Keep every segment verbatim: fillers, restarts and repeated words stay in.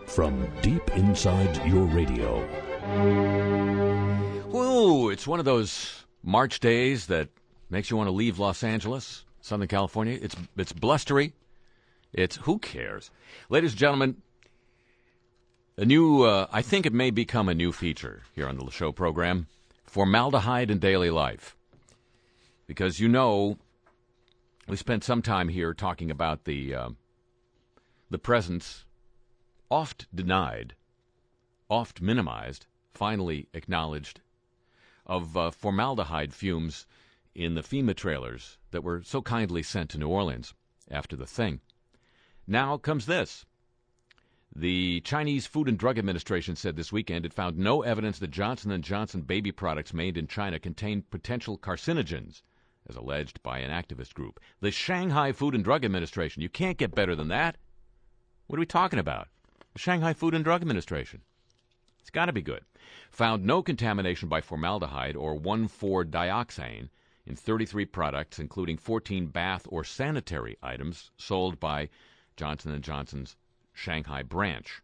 from deep inside your radio. Ooh, it's one of those March days that makes you want to leave Los Angeles, Southern California. It's it's blustery. It's, who cares? Ladies and gentlemen, a new, uh, I think it may become a new feature here on the show program, formaldehyde in daily life. Because, you know, we spent some time here talking about the uh, the presence, oft denied, oft minimized, finally acknowledged, of uh, formaldehyde fumes in the FEMA trailers that were so kindly sent to New Orleans after the thing. Now comes this. The Chinese Food and Drug Administration said this weekend it found no evidence that Johnson and Johnson baby products made in China contain potential carcinogens, as alleged by an activist group. The Shanghai Food and Drug Administration. You can't get better than that. What are we talking about? The Shanghai Food and Drug Administration. It's got to be good. Found no contamination by formaldehyde or one four dioxane in thirty-three products, including fourteen bath or sanitary items sold by Johnson and Johnson's Shanghai branch.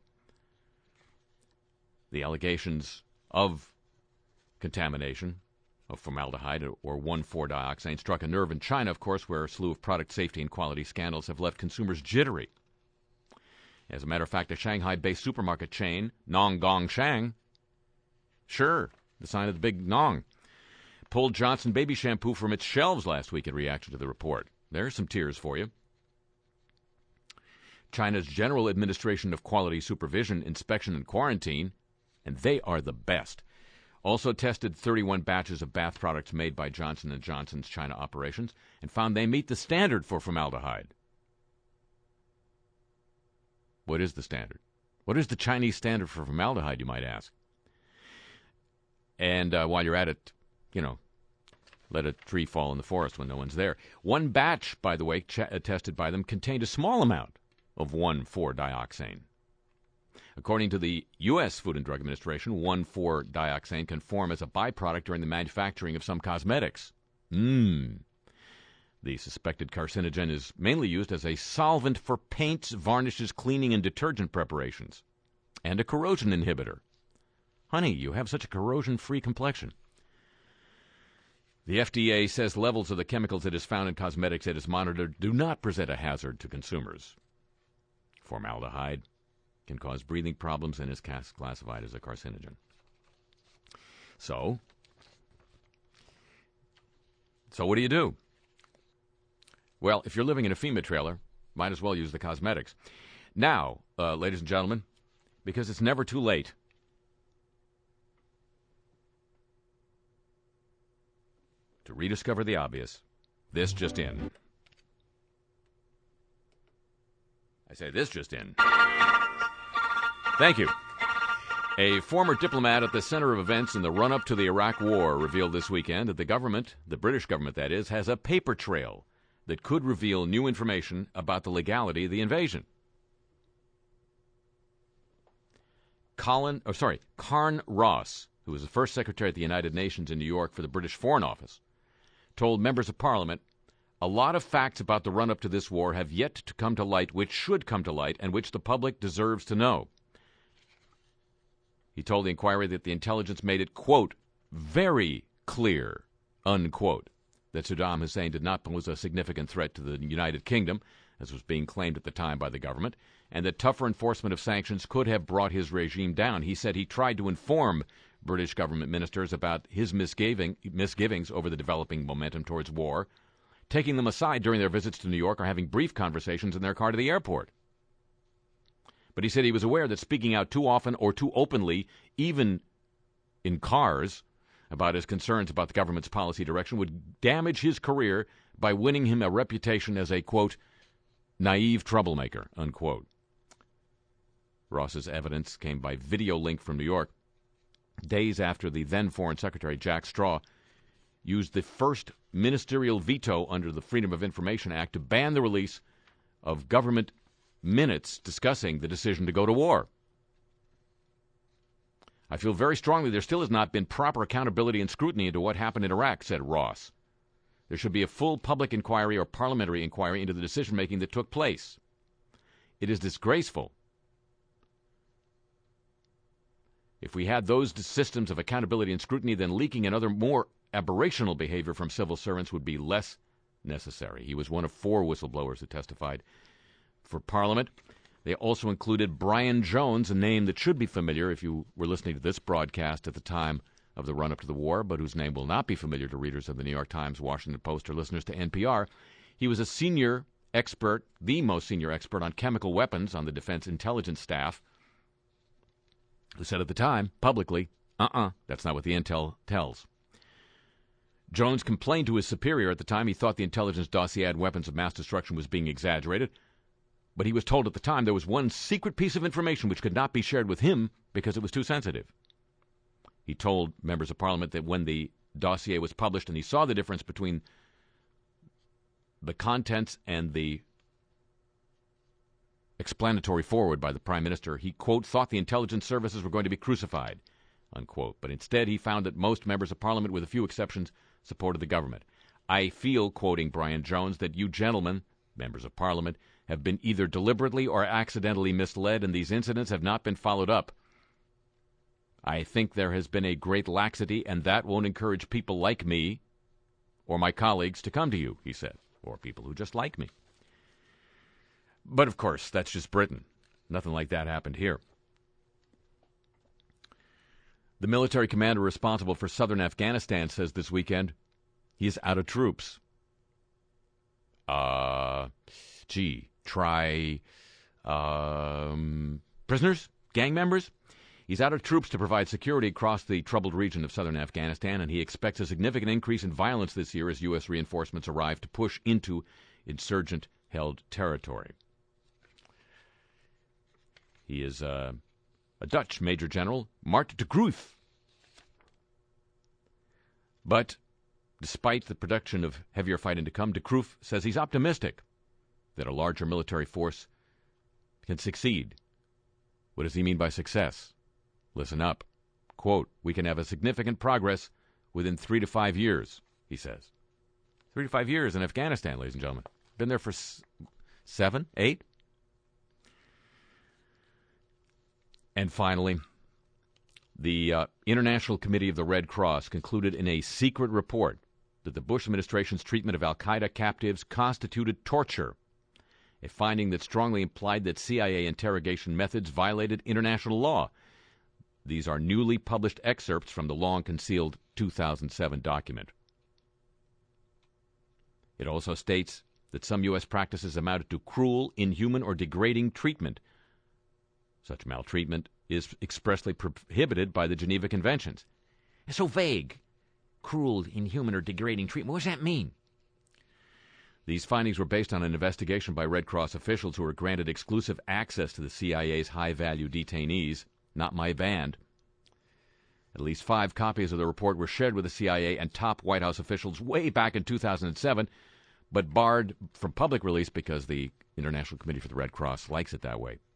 The allegations of contamination of formaldehyde or one four dioxane struck a nerve in China, of course, where a slew of product safety and quality scandals have left consumers jittery. As a matter of fact, a Shanghai-based supermarket chain, Nong Gong Shang, sure, the sign of the big Nong, pulled Johnson baby shampoo from its shelves last week in reaction to the report. There's some tears for you. China's General Administration of Quality Supervision, Inspection, and Quarantine, and they are the best, also tested thirty-one batches of bath products made by Johnson and Johnson's China operations and found they meet the standard for formaldehyde. What is the standard? What is the Chinese standard for formaldehyde, you might ask? And uh, while you're at it, you know, let a tree fall in the forest when no one's there. One batch, by the way, ch- tested by them, contained a small amount of one four dioxane. According to the U S Food and Drug Administration, one four dioxane can form as a byproduct during the manufacturing of some cosmetics. Mmm. The suspected carcinogen is mainly used as a solvent for paints, varnishes, cleaning, and detergent preparations, and a corrosion inhibitor. Honey, you have such a corrosion-free complexion. The F D A says levels of the chemicals it has found in cosmetics it has monitored do not present a hazard to consumers. Formaldehyde can cause breathing problems and is classified as a carcinogen. So, so what do you do? Well, if you're living in a FEMA trailer, might as well use the cosmetics. Now, uh, ladies and gentlemen, because it's never too late, to rediscover the obvious, this just in. I say this just in. Thank you. A former diplomat at the center of events in the run-up to the Iraq War revealed this weekend that the government, the British government that is, has a paper trail that could reveal new information about the legality of the invasion. Colin, oh, sorry, Carn Ross, who was the first secretary at the United Nations in New York for the British Foreign Office, told members of Parliament, a lot of facts about the run-up to this war have yet to come to light, which should come to light, and which the public deserves to know. He told the inquiry that the intelligence made it, quote, very clear, unquote, that Saddam Hussein did not pose a significant threat to the United Kingdom, as was being claimed at the time by the government, and that tougher enforcement of sanctions could have brought his regime down. He said he tried to inform British government ministers about his misgiving, misgivings over the developing momentum towards war, taking them aside during their visits to New York or having brief conversations in their car to the airport. But he said he was aware that speaking out too often or too openly, even in cars, about his concerns about the government's policy direction would damage his career by winning him a reputation as a, quote, naive troublemaker, unquote. Ross's evidence came by video link from New York, days after the then Foreign Secretary Jack Straw used the first ministerial veto under the Freedom of Information Act to ban the release of government minutes discussing the decision to go to war. I feel very strongly there still has not been proper accountability and scrutiny into what happened in Iraq, said Ross. There should be a full public inquiry or parliamentary inquiry into the decision-making that took place. It is disgraceful If we had those systems of accountability and scrutiny, then leaking and other more aberrational behavior from civil servants would be less necessary. He was one of four whistleblowers who testified for Parliament. They also included Brian Jones, a name that should be familiar if you were listening to this broadcast at the time of the run-up to the war, but whose name will not be familiar to readers of the New York Times, Washington Post, or listeners to N P R. He was a senior expert, the most senior expert on chemical weapons on the Defense Intelligence Staff, who said at the time, publicly, uh-uh, that's not what the intel tells. Jones complained to his superior at the time he thought the intelligence dossier on weapons of mass destruction was being exaggerated, but he was told at the time there was one secret piece of information which could not be shared with him because it was too sensitive. He told members of Parliament that when the dossier was published and he saw the difference between the contents and the explanatory foreword by the Prime Minister, he, quote, thought the intelligence services were going to be crucified, unquote. But instead he found that most members of Parliament, with a few exceptions, supported the government. I feel, quoting Brian Jones, that you gentlemen, members of Parliament, have been either deliberately or accidentally misled, and these incidents have not been followed up. I think there has been a great laxity, and that won't encourage people like me or my colleagues to come to you, he said, or people who just like me. But, of course, that's just Britain. Nothing like that happened here. The military commander responsible for southern Afghanistan says this weekend he is out of troops. Uh, gee, try um, prisoners, gang members. He's out of troops to provide security across the troubled region of southern Afghanistan, and he expects a significant increase in violence this year as U S reinforcements arrive to push into insurgent-held territory. He is uh, a Dutch Major General, Mart de Groot. But despite the production of heavier fighting to come, de Groot says he's optimistic that a larger military force can succeed. What does he mean by success? Listen up. Quote, we can have a significant progress within three to five years, he says. Three to five years in Afghanistan, ladies and gentlemen. Been there for s- seven, eight? And finally, the uh, International Committee of the Red Cross concluded in a secret report that the Bush administration's treatment of al-Qaeda captives constituted torture, a finding that strongly implied that C I A interrogation methods violated international law. These are newly published excerpts from the long-concealed two thousand seven document. It also states that some U S practices amounted to cruel, inhuman, or degrading treatment. Such maltreatment is expressly prohibited by the Geneva Conventions. It's so vague. Cruel, inhuman, or degrading treatment. What does that mean? These findings were based on an investigation by Red Cross officials who were granted exclusive access to the C I A's high-value detainees. Not my band. At least five copies of the report were shared with the C I A and top White House officials way back in two thousand seven, but barred from public release because the International Committee for the Red Cross likes it that way.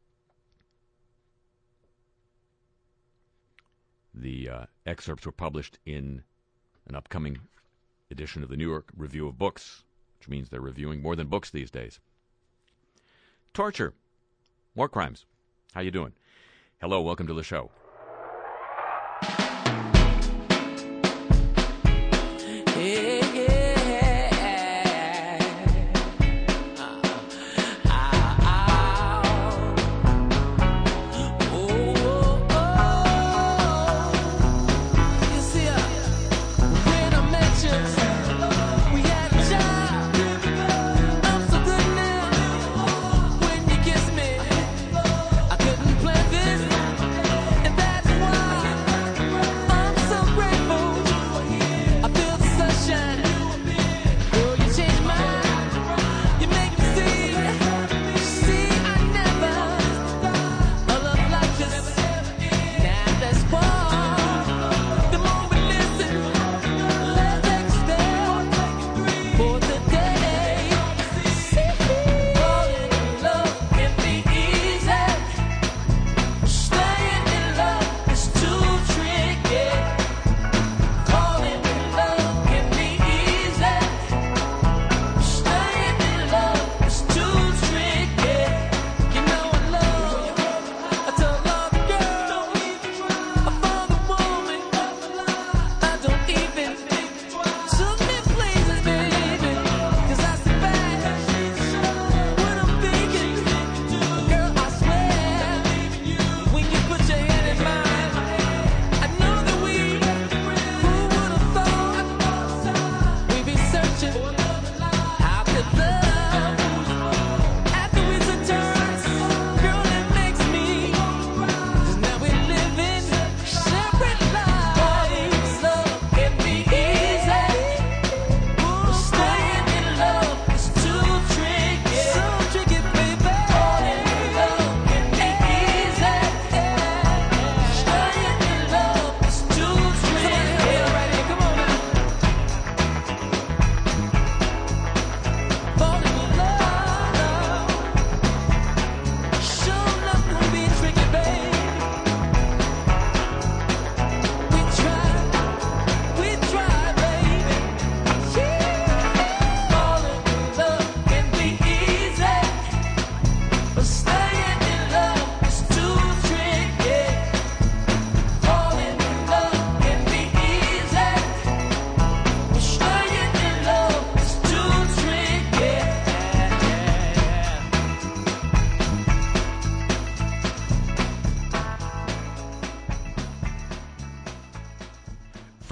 The uh, excerpts were published in an upcoming edition of the New York Review of Books, which means they're reviewing more than books these days. Torture. War crimes. How you doing? Hello, welcome to the show. Hey, yeah. Uh, ow, ow. Oh, oh, oh. You see, uh, when I met you, we had a child. I'm so good now. When you kiss me, I couldn't plan this. And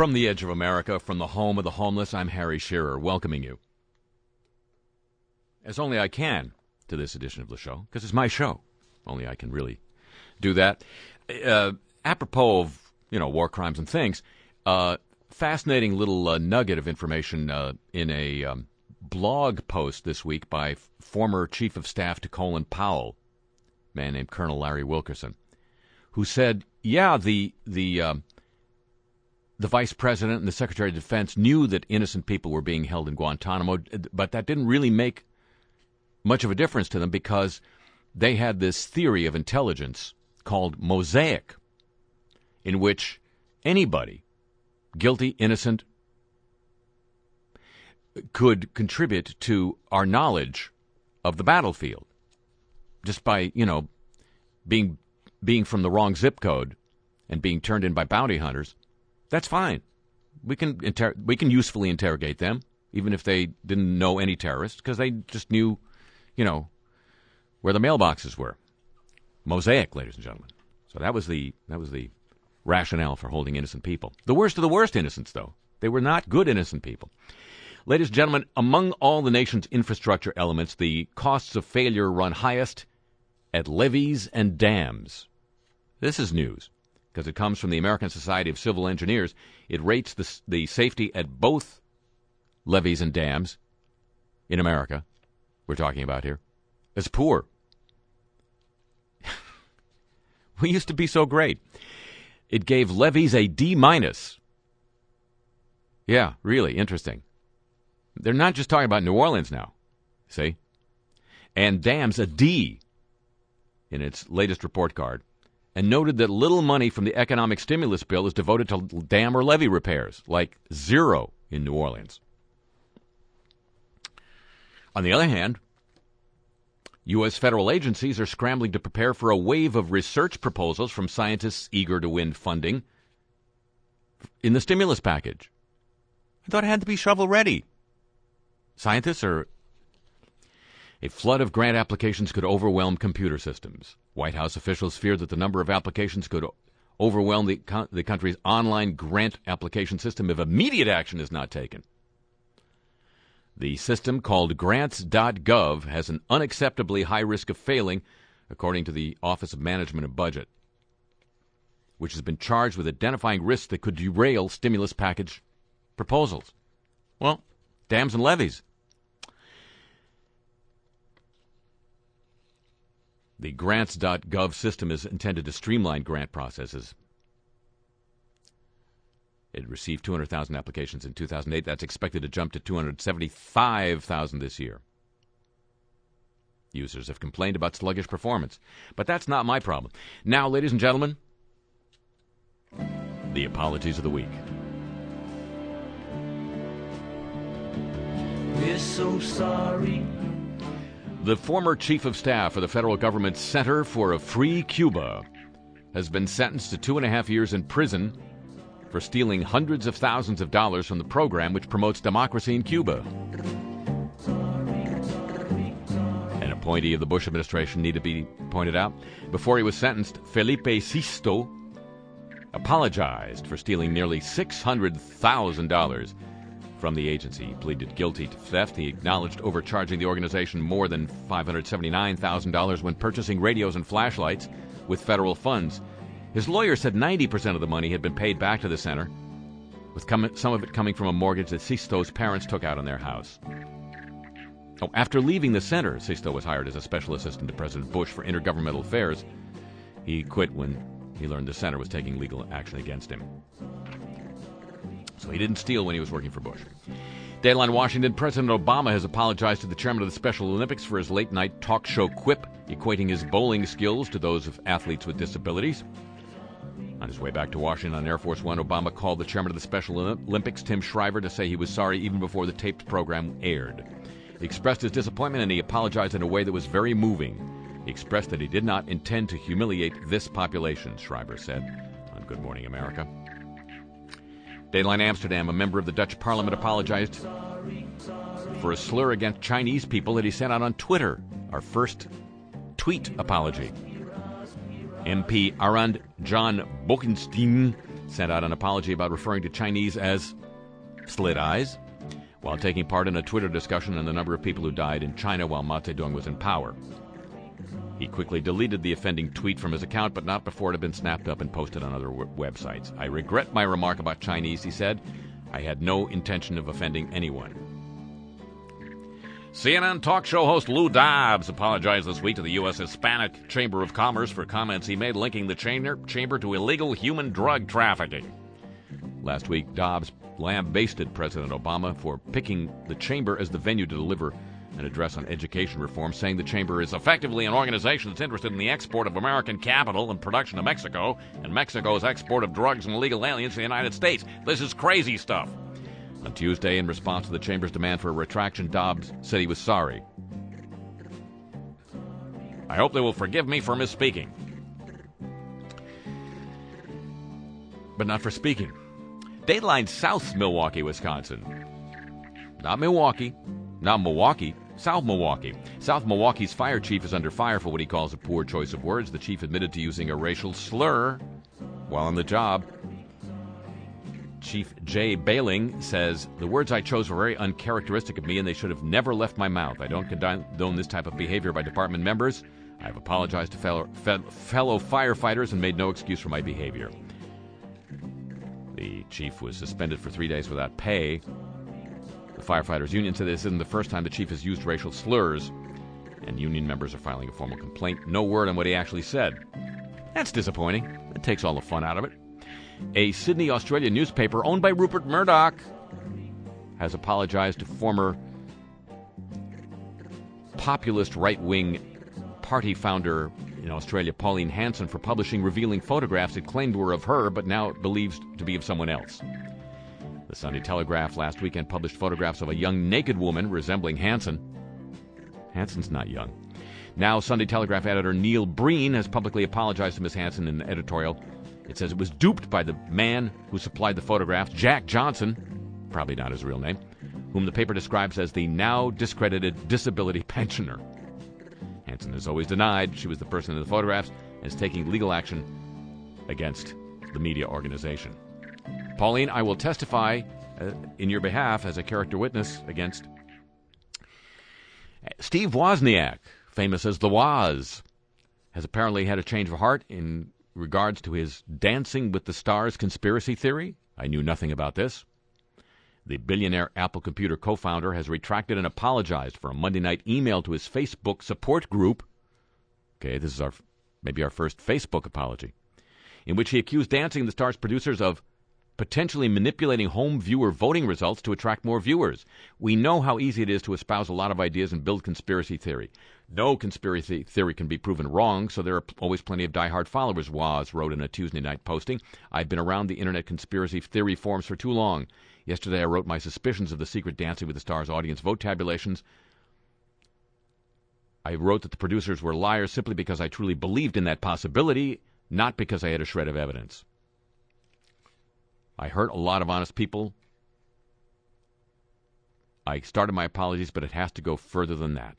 From the edge of America, from the home of the homeless, I'm Harry Shearer, welcoming you, as only I can, to this edition of the show, because it's my show. Only I can really do that. Uh, apropos of, you know, war crimes and things, uh, fascinating little uh, nugget of information uh, in a um, blog post this week by f- former Chief of Staff to Colin Powell, a man named Colonel Larry Wilkerson, who said, yeah, the the um, the Vice President and the Secretary of Defense knew that innocent people were being held in Guantanamo, but that didn't really make much of a difference to them because they had this theory of intelligence called Mosaic, in which anybody, guilty, innocent, could contribute to our knowledge of the battlefield just by, you know, being being from the wrong zip code and being turned in by bounty hunters. That's fine. We can inter- we can usefully interrogate them, even if they didn't know any terrorists, because they just knew, you know, where the mailboxes were. Mosaic, ladies and gentlemen. So that was the that was the rationale for holding innocent people. The worst of the worst innocents, though. They were not good innocent people. Ladies and gentlemen, among all the nation's infrastructure elements, the costs of failure run highest at levees and dams. This is news, because it comes from the American Society of Civil Engineers. It rates the, the safety at both levees and dams in America, we're talking about here, as poor. We used to be so great. It gave levees a D minus. Yeah, really interesting. They're not just talking about New Orleans now, see? And dams a D in its latest report card, and noted that little money from the economic stimulus bill is devoted to dam or levee repairs, like zero in New Orleans. On the other hand, U S federal agencies are scrambling to prepare for a wave of research proposals from scientists eager to win funding in the stimulus package. I thought it had to be shovel-ready. Scientists are... A flood of grant applications could overwhelm computer systems. White House officials fear that the number of applications could overwhelm the, co- the country's online grant application system if immediate action is not taken. The system, called grants dot gov, has an unacceptably high risk of failing, according to the Office of Management and Budget, which has been charged with identifying risks that could derail stimulus package proposals. Well, dams and levees. The grants dot gov system is intended to streamline grant processes. It received two hundred thousand applications in two thousand eight. That's expected to jump to two hundred seventy-five thousand this year. Users have complained about sluggish performance. But that's not my problem. Now, ladies and gentlemen, the apologies of the week. We're so sorry. The former chief of staff for the federal government's Center for a Free Cuba has been sentenced to two and a half years in prison for stealing hundreds of thousands of dollars from the program which promotes democracy in Cuba. An appointee of the Bush administration need to be pointed out. Before he was sentenced, Felipe Sisto apologized for stealing nearly six hundred thousand dollars from the agency. He pleaded guilty to theft. He acknowledged overcharging the organization more than five hundred seventy-nine thousand dollars when purchasing radios and flashlights with federal funds. His lawyer said ninety percent of the money had been paid back to the center, with com- some of it coming from a mortgage that Sisto's parents took out on their house. Oh, after leaving the center, Sisto was hired as a special assistant to President Bush for intergovernmental affairs. He quit when he learned the center was taking legal action against him. So he didn't steal when he was working for Bush. Dateline Washington, President Obama has apologized to the chairman of the Special Olympics for his late-night talk show quip, equating his bowling skills to those of athletes with disabilities. On his way back to Washington on Air Force One, Obama called the chairman of the Special Olympics, Tim Shriver, to say he was sorry even before the taped program aired. He expressed his disappointment and he apologized in a way that was very moving. He expressed that he did not intend to humiliate this population, Shriver said on Good Morning America. Dateline Amsterdam, a member of the Dutch parliament, apologized for a slur against Chinese people that he sent out on Twitter. Our first tweet apology. M P Arend Jan Bokenstein sent out an apology about referring to Chinese as slit eyes while taking part in a Twitter discussion on the number of people who died in China while Mao Zedong was in power. He quickly deleted the offending tweet from his account, but not before it had been snapped up and posted on other w- websites. I regret my remark about Chinese, he said. I had no intention of offending anyone. C N N talk show host Lou Dobbs apologized this week to the U S Hispanic Chamber of Commerce for comments he made linking the chamber, chamber to illegal human drug trafficking. Last week, Dobbs lambasted President Obama for picking the chamber as the venue to deliver an address on education reform, saying the chamber is effectively an organization that's interested in the export of American capital and production to Mexico, and Mexico's export of drugs and illegal aliens to the United States. This is crazy stuff. On Tuesday, in response to the chamber's demand for a retraction, Dobbs said he was sorry. I hope they will forgive me for misspeaking. But not for speaking. Dateline South Milwaukee, Wisconsin. Not Milwaukee. Not Milwaukee. South Milwaukee. South Milwaukee's fire chief is under fire for what he calls a poor choice of words. The chief admitted to using a racial slur while on the job. Chief Jay Bailing says, the words I chose were very uncharacteristic of me and they should have never left my mouth. I don't condone this type of behavior by department members. I have apologized to fellow, fellow firefighters and made no excuse for my behavior. The chief was suspended for three days without pay. The firefighters union said this isn't the first time the chief has used racial slurs, and union members are filing a formal complaint. No word on what he actually said. That's disappointing. It takes all the fun out of it. A Sydney, Australia newspaper owned by Rupert Murdoch has apologized to former populist right-wing party founder in Australia, Pauline Hanson, for publishing revealing photographs it claimed were of her, but now believes to be of someone else. The Sunday Telegraph last weekend published photographs of a young naked woman resembling Hanson. Hanson's not young. Now, Sunday Telegraph editor Neil Breen has publicly apologized to Miss Hanson in an editorial. It says it was duped by the man who supplied the photographs, Jack Johnson, probably not his real name, whom the paper describes as the now discredited disability pensioner. Hanson has always denied she was the person in the photographs and is taking legal action against the media organization. Pauline, I will testify uh, in your behalf as a character witness against Steve Wozniak, famous as the Woz, has apparently had a change of heart in regards to his Dancing with the Stars conspiracy theory. I knew nothing about this. The billionaire Apple Computer co-founder has retracted and apologized for a Monday night email to his Facebook support group. Okay, this is our maybe our first Facebook apology, in which he accused Dancing with the Stars producers of potentially manipulating home viewer voting results to attract more viewers. We know how easy it is to espouse a lot of ideas and build conspiracy theory. No conspiracy theory can be proven wrong, so there are always plenty of diehard followers, Woz wrote in a Tuesday night posting. I've been around the internet conspiracy theory forums for too long. Yesterday I wrote my suspicions of the secret Dancing with the Stars audience vote tabulations. I wrote that the producers were liars simply because I truly believed in that possibility, not because I had a shred of evidence. I hurt a lot of honest people. I started my apologies, but it has to go further than that.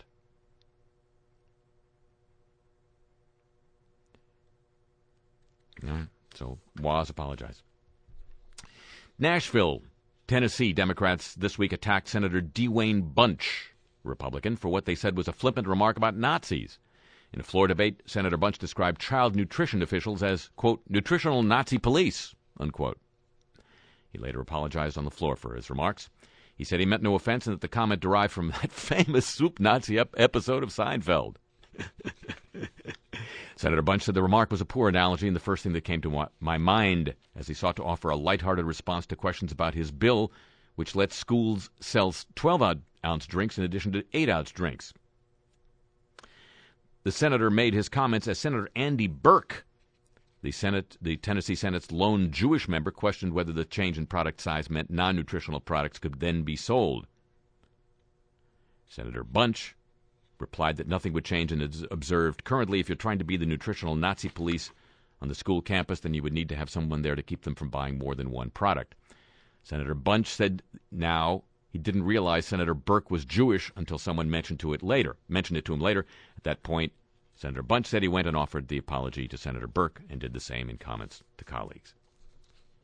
No, so Woz apologized. Nashville, Tennessee, Democrats this week attacked Senator Dwayne Bunch, Republican, for what they said was a flippant remark about Nazis. In a floor debate, Senator Bunch described child nutrition officials as, quote, nutritional Nazi police, unquote. He later apologized on the floor for his remarks. He said he meant no offense and that the comment derived from that famous soup Nazi ep- episode of Seinfeld. Senator Bunch said the remark was a poor analogy and the first thing that came to my mind as he sought to offer a lighthearted response to questions about his bill, which lets schools sell twelve-ounce drinks in addition to eight-ounce drinks. The senator made his comments as Senator Andy Burke, The Senate, the Tennessee Senate's lone Jewish member, questioned whether the change in product size meant non-nutritional products could then be sold. Senator Bunch replied that nothing would change and observed, currently, if you're trying to be the nutritional Nazi police on the school campus, then you would need to have someone there to keep them from buying more than one product. Senator Bunch said now he didn't realize Senator Burke was Jewish until someone mentioned to it later, mentioned it to him later. At that point, Senator Bunch said he went and offered the apology to Senator Burke and did the same in comments to colleagues.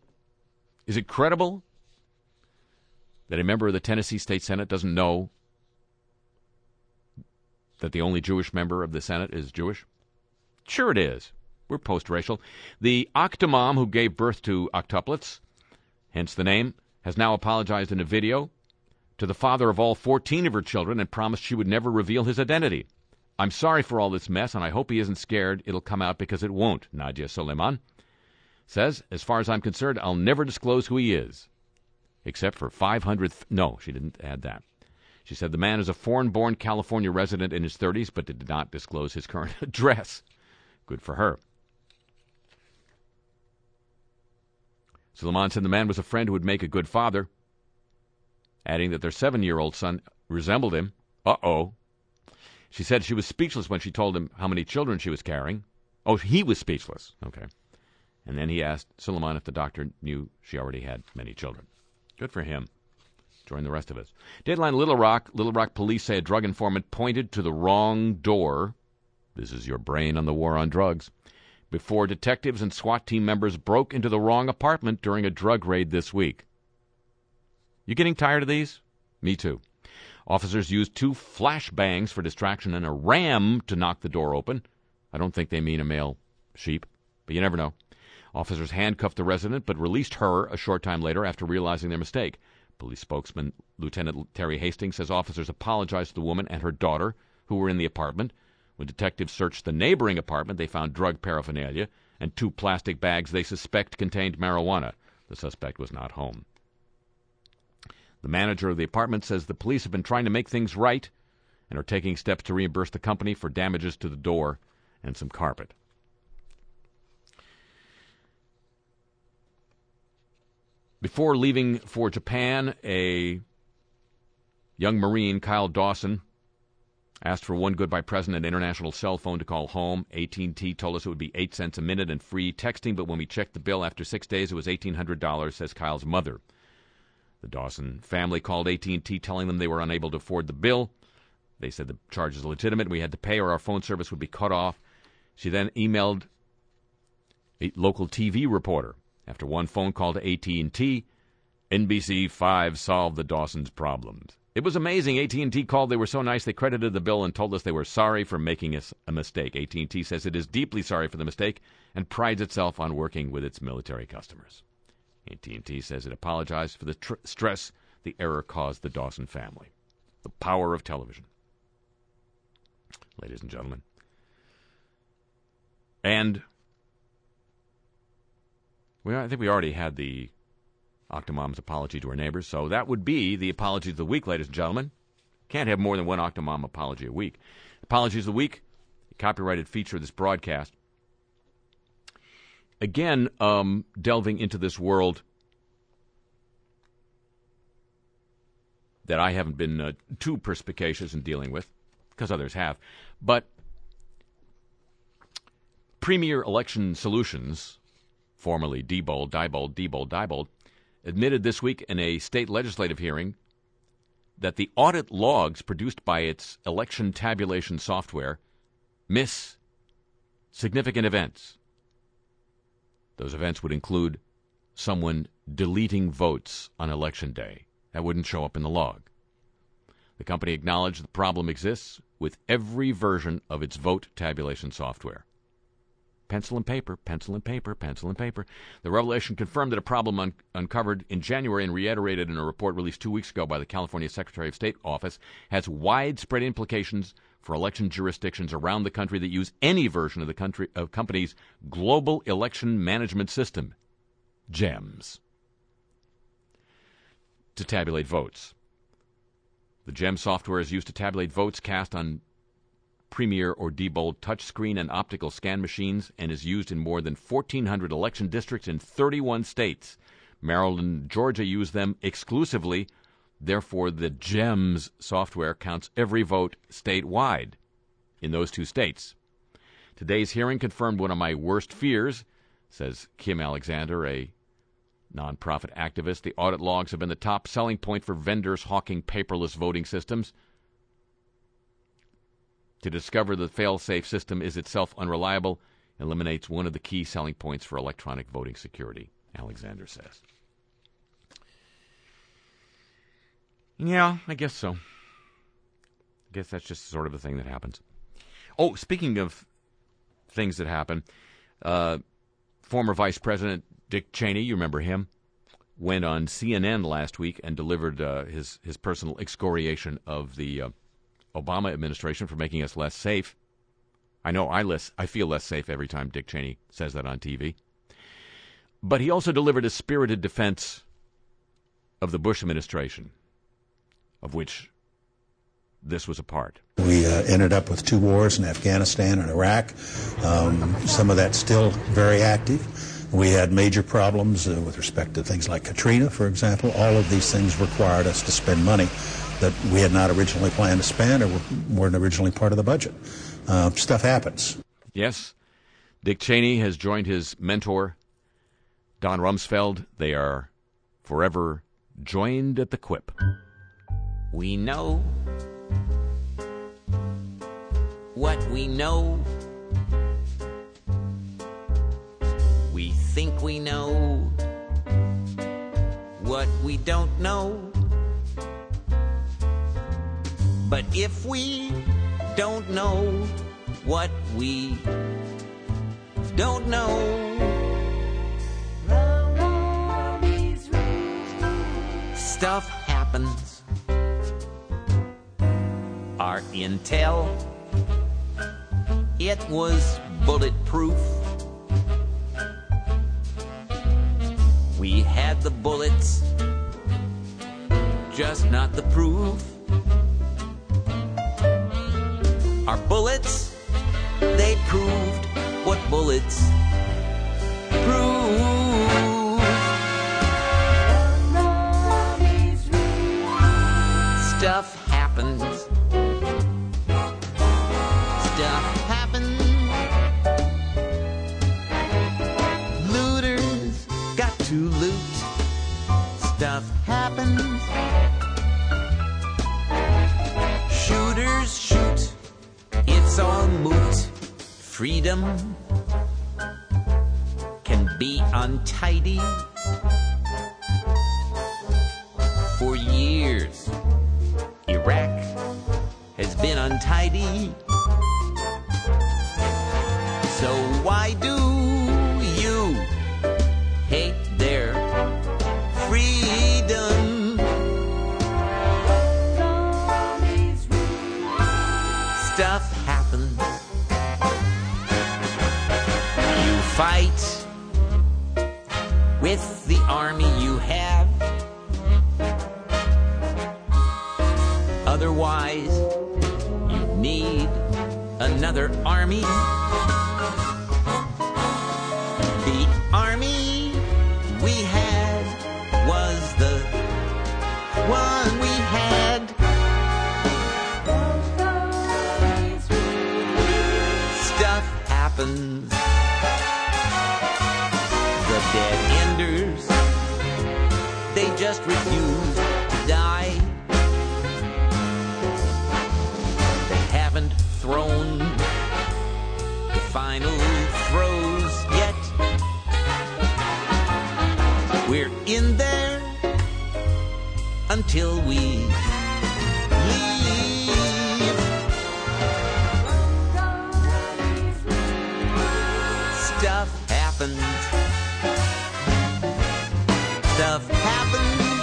Is it credible that a member of the Tennessee State Senate doesn't know that the only Jewish member of the Senate is Jewish? Sure it is. We're post-racial. The octomom who gave birth to octuplets, hence the name, has now apologized in a video to the father of all fourteen of her children and promised she would never reveal his identity. I'm sorry for all this mess, and I hope he isn't scared it'll come out because it won't, Nadia Suleiman says. As far as I'm concerned, I'll never disclose who he is. Except for five hundred... Th- no, she didn't add that. She said the man is a foreign-born California resident in his thirties, but did not disclose his current address. Good for her. Suleiman said the man was a friend who would make a good father, adding that their seven-year-old son resembled him. Uh-oh. She said she was speechless when she told him how many children she was carrying. Oh, he was speechless. Okay. And then he asked Suleiman if the doctor knew she already had many children. Good for him. Join the rest of us. Deadline Little Rock. Little Rock police say a drug informant pointed to the wrong door. This is your brain on the war on drugs. Before detectives and SWAT team members broke into the wrong apartment during a drug raid this week. You getting tired of these? Me too. Officers used two flashbangs for distraction and a ram to knock the door open. I don't think they mean a male sheep, but you never know. Officers handcuffed the resident but released her a short time later after realizing their mistake. Police spokesman Lieutenant Terry Hastings says officers apologized to the woman and her daughter who were in the apartment. When detectives searched the neighboring apartment, they found drug paraphernalia and two plastic bags they suspect contained marijuana. The suspect was not home. The manager of the apartment says the police have been trying to make things right and are taking steps to reimburse the company for damages to the door and some carpet. Before leaving for Japan, a young Marine, Kyle Dawson, asked for one goodbye present, an international cell phone to call home. A T and T told us it would be eight cents a minute and free texting, but when we checked the bill after six days, it was eighteen hundred dollars, says Kyle's mother. The Dawson family called A T and T telling them they were unable to afford the bill. They said the charge is legitimate and we had to pay or our phone service would be cut off. She then emailed a local T V reporter. After one phone call to A T and T, N B C five solved the Dawson's problems. It was amazing. A T and T called. They were so nice. They credited the bill and told us they were sorry for making us a mistake. A T and T says it is deeply sorry for the mistake and prides itself on working with its military customers. A T and T says it apologized for the tr- stress the error caused the Dawson family. The power of television. Ladies and gentlemen. And we, I think we already had the Octomom's apology to her neighbors, so that would be the apology of the week, ladies and gentlemen. Can't have more than one Octomom apology a week. Apologies of the week, a copyrighted feature of this broadcast. Again, um, delving into this world that I haven't been uh, too perspicacious in dealing with, because others have. But Premier Election Solutions, formerly Diebold, Diebold, Diebold, Diebold, admitted this week in a state legislative hearing that the audit logs produced by its election tabulation software miss significant events. Those events would include someone deleting votes on Election Day. That wouldn't show up in the log. The company acknowledged the problem exists with every version of its vote tabulation software. Pencil and paper, pencil and paper, pencil and paper. The revelation confirmed that a problem un- uncovered in January and reiterated in a report released two weeks ago by the California Secretary of State office has widespread implications for election jurisdictions around the country that use any version of the country of company's Global Election Management System, GEMS, to tabulate votes. The GEMS software is used to tabulate votes cast on Premier or Diebold touchscreen and optical scan machines and is used in more than fourteen hundred election districts in thirty-one states. Maryland and Georgia use them exclusively. Therefore, the GEMS software counts every vote statewide in those two states. Today's hearing confirmed one of my worst fears, says Kim Alexander, a nonprofit activist. The audit logs have been the top selling point for vendors hawking paperless voting systems. To discover the fail-safe system is itself unreliable eliminates one of the key selling points for electronic voting security, Alexander says. Yeah, I guess so. I guess that's just sort of the thing that happens. Oh, speaking of things that happen, uh, former Vice President Dick Cheney, you remember him, went on C N N last week and delivered uh, his, his personal excoriation of the uh, Obama administration for making us less safe. I know I less I feel less safe every time Dick Cheney says that on T V. But he also delivered a spirited defense of the Bush administration, of which this was a part. We uh, ended up with two wars in Afghanistan and Iraq. Um, some of that's still very active. We had major problems uh, with respect to things like Katrina, for example. All of these things required us to spend money that we had not originally planned to spend or weren't originally part of the budget. Uh, stuff happens. Yes. Dick Cheney has joined his mentor, Don Rumsfeld. They are forever joined at the quip. We know what we know. We think we know what we don't know. But if we don't know what we don't know, stuff happens. Our intel, it was bulletproof. We had the bullets, just not the proof. Our bullets, they proved what bullets prove. Stuff happens. Stuff happens. Looters got to loot. Stuff happens. Shooters shoot. It's all moot. Freedom can be untidy. For years, Iraq has been untidy. So why do you hate their freedom? Stuff happens. You fight with the army you have. Otherwise, you need another army. The army we had was the one we had. Stuff happens. The dead enders, they just refuse to die. They haven't thrown the final throws yet. We're in there until we leave. Stuff happens. Stuff happens.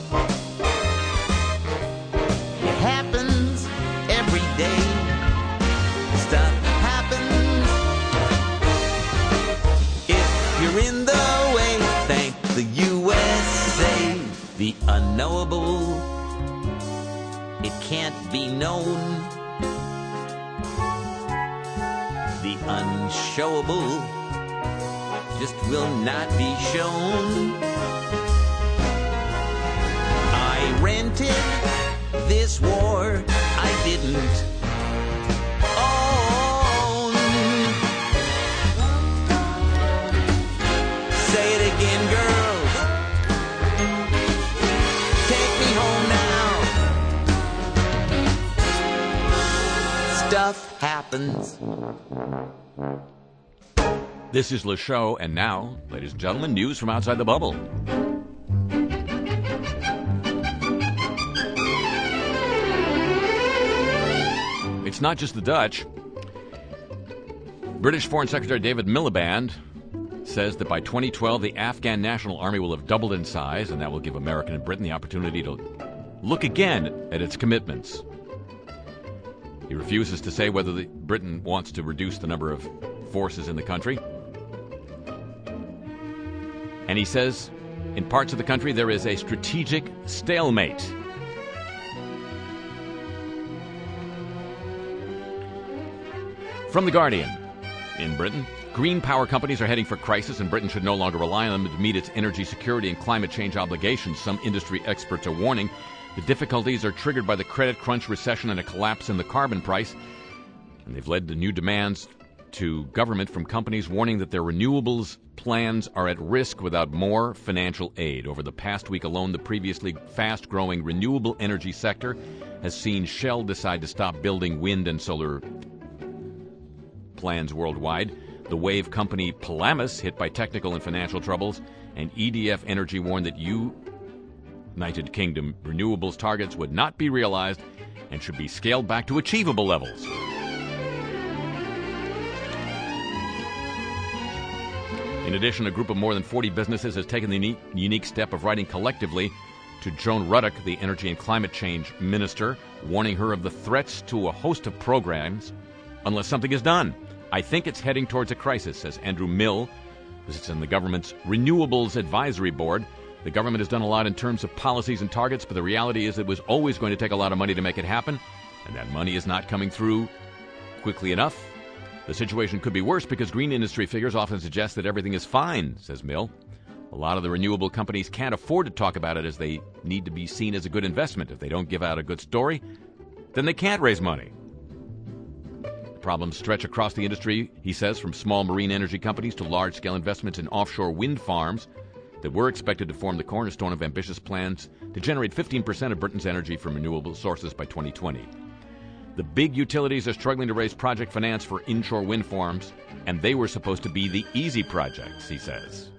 It happens every day. Stuff happens. If you're in the way, thank the U S A. The unknowable, it can't be known. The unshowable just will not be shown. I rented this war, I didn't own. Say it again, girls. Take me home now. Stuff happens. This is Le Show, and now, ladies and gentlemen, news from outside the bubble. It's not just the Dutch. British Foreign Secretary David Miliband says that by twenty twelve, the Afghan National Army will have doubled in size, and that will give America and Britain the opportunity to look again at its commitments. He refuses to say whether the, Britain wants to reduce the number of forces in the country. And he says in parts of the country there is a strategic stalemate. From The Guardian, in Britain, green power companies are heading for crisis, and Britain should no longer rely on them to meet its energy security and climate change obligations. Some industry experts are warning the difficulties are triggered by the credit crunch, recession, and a collapse in the carbon price. And they've led to new demands to government from companies warning that their renewables plans are at risk without more financial aid. Over the past week alone, the previously fast-growing renewable energy sector has seen Shell decide to stop building wind and solar plans worldwide. The wave company Palamas hit by technical and financial troubles, and E D F Energy warned that United Kingdom renewables targets would not be realized and should be scaled back to achievable levels. In addition, a group of more than forty businesses has taken the unique, unique step of writing collectively to Joan Ruddock, the Energy and Climate Change Minister, warning her of the threats to a host of programs unless something is done. I think it's heading towards a crisis, says Andrew Mill, who sits on the government's Renewables Advisory Board. The government has done a lot in terms of policies and targets, but the reality is it was always going to take a lot of money to make it happen, and that money is not coming through quickly enough. The situation could be worse because green industry figures often suggest that everything is fine, says Mill. A lot of the renewable companies can't afford to talk about it as they need to be seen as a good investment. If they don't give out a good story, then they can't raise money. Problems stretch across the industry, he says, from small marine energy companies to large-scale investments in offshore wind farms that were expected to form the cornerstone of ambitious plans to generate fifteen percent of Britain's energy from renewable sources by twenty twenty. The big utilities are struggling to raise project finance for inshore wind farms, and they were supposed to be the easy projects, he says.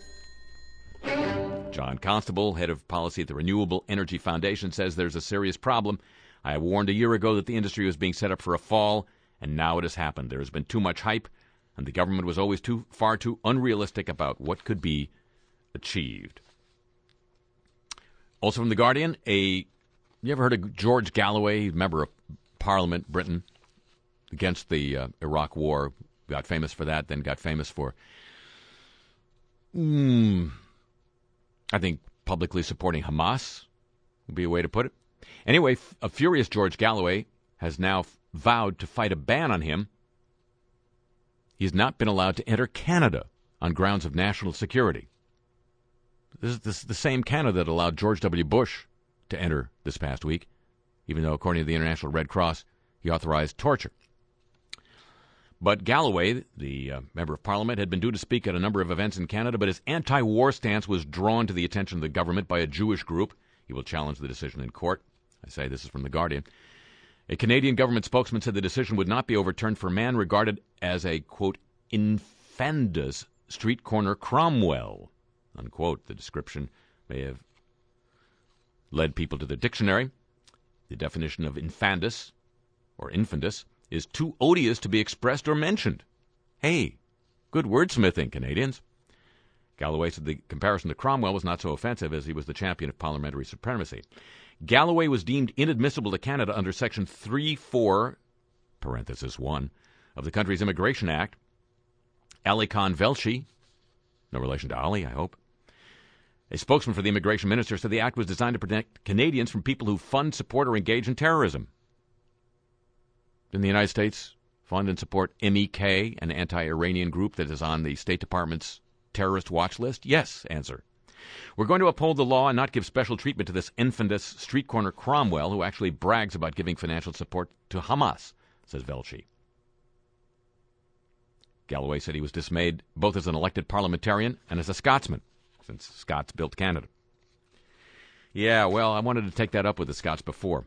John Constable, head of policy at the Renewable Energy Foundation, says there's a serious problem. I warned a year ago that the industry was being set up for a fall, and now it has happened. There has been too much hype, and the government was always too far too unrealistic about what could be achieved. Also from The Guardian, a you ever heard of George Galloway, member of Parliament, Britain, against the uh, Iraq War, got famous for that, then got famous for, mm, I think, publicly supporting Hamas, would be a way to put it. Anyway, f- a furious George Galloway has now f- vowed to fight a ban on him. He's not been allowed to enter Canada on grounds of national security. This is this, the same Canada that allowed George W. Bush to enter this past week, even though, according to the International Red Cross, he authorized torture. But Galloway, the uh, member of Parliament, had been due to speak at a number of events in Canada, but his anti-war stance was drawn to the attention of the government by a Jewish group. He will challenge the decision in court. I say this is from The Guardian. A Canadian government spokesman said the decision would not be overturned for a man regarded as a, quote, infandus street corner Cromwell, unquote. The description may have led people to the dictionary. The definition of infandus, or infandus, is too odious to be expressed or mentioned. Hey, good wordsmithing, Canadians. Galloway said the comparison to Cromwell was not so offensive as he was the champion of parliamentary supremacy. Galloway was deemed inadmissible to Canada under Section three four, parenthesis one, of the country's Immigration Act. Ali Khan Velshi, no relation to Ali, I hope, a spokesman for the immigration minister, said the act was designed to protect Canadians from people who fund, support, or engage in terrorism. In the United States, fund and support M E K, an anti-Iranian group that is on the State Department's terrorist watch list? Yes, answer. We're going to uphold the law and not give special treatment to this infandus street corner Cromwell, who actually brags about giving financial support to Hamas, says Velshi. Galloway said he was dismayed both as an elected parliamentarian and as a Scotsman, since Scots built Canada. Yeah, well, I wanted to take that up with the Scots before.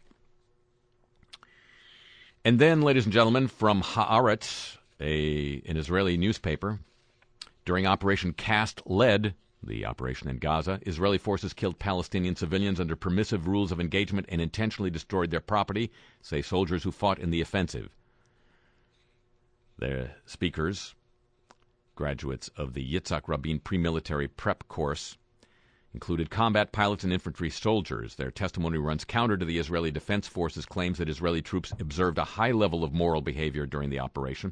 And then, ladies and gentlemen, from Haaretz, a, an Israeli newspaper, during Operation Cast Lead, the operation in Gaza. Israeli forces killed Palestinian civilians under permissive rules of engagement and intentionally destroyed their property, say soldiers who fought in the offensive. The speakers, graduates of the Yitzhak Rabin pre-military prep course, included combat pilots and infantry soldiers. Their testimony runs counter to the Israeli Defense Forces' claims that Israeli troops observed a high level of moral behavior during the operation.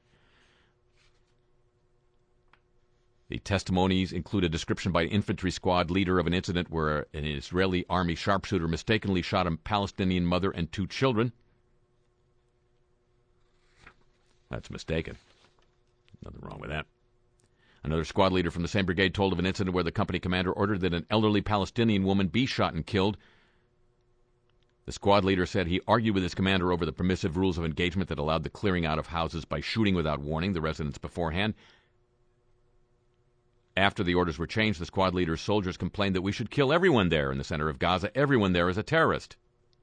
The testimonies include a description by an infantry squad leader of an incident where an Israeli army sharpshooter mistakenly shot a Palestinian mother and two children. That's mistaken. Nothing wrong with that. Another squad leader from the same brigade told of an incident where the company commander ordered that an elderly Palestinian woman be shot and killed. The squad leader said he argued with his commander over the permissive rules of engagement that allowed the clearing out of houses by shooting without warning the residents beforehand. After the orders were changed, the squad leader's soldiers complained that we should kill everyone there in the center of Gaza. Everyone there is a terrorist.